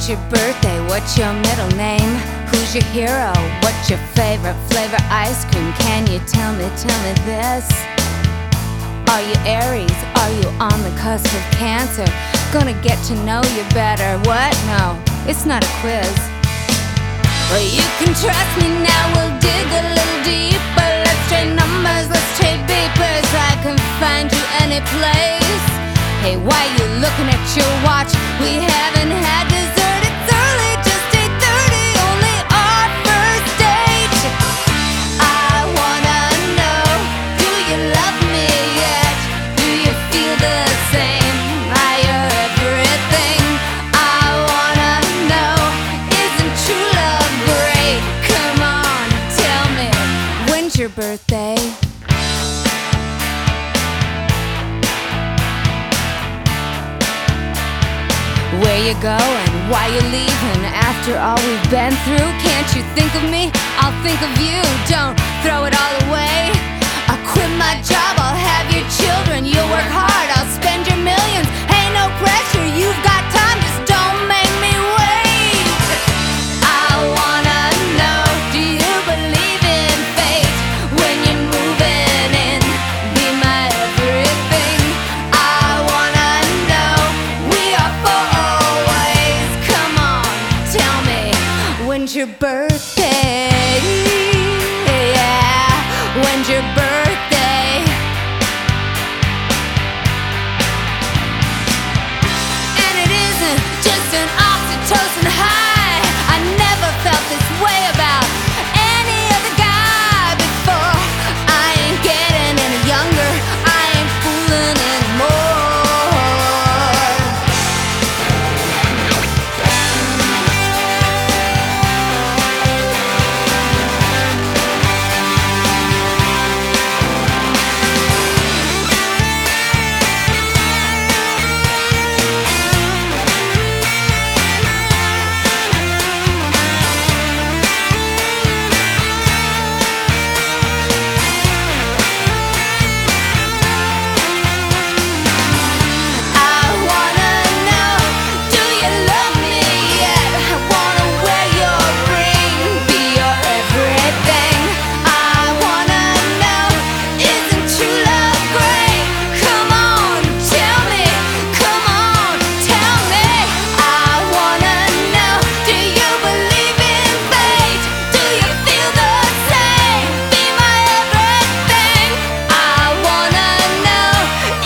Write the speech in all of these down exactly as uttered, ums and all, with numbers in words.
When's your birthday? What's your middle name? Who's your hero? What's your favorite flavor ice cream? Can you tell me, tell me this? Are you Aries? Are you on the cusp of Cancer? Gonna get to know you better. What? No, it's not a quiz. Well, you can trust me now, we'll dig a little deeper. Let's trade numbers, let's trade beepers. I can find you any place. Hey, why you looking at your watch? We haven't had dessert, it's early, just eight thirty, only our first date. I wanna know, do you love me yet? Do you feel the same? Am I your everything? I wanna know, isn't true love great? Come on, tell me, when's your birthday? Where you going? Why you leaving? After all we've been through, can't you think of me? I'll think of you. Don't throw it all away. I'll quit my job, I'll have your children. You'll work hard, I'll spend your millions. Hey, no pressure, you've got time, just don't make me wait. I wanna know, do you believe in fate? When you're moving in, be my everything. I wanna know, we are for always. Come on, tell me, when's your birthday? Yeah, when's your birthday? And it isn't just an oxytocin high. I never felt this way about any other guy before. I ain't getting any younger, I ain't fooling anymore.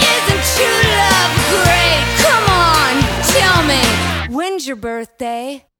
When's your birthday?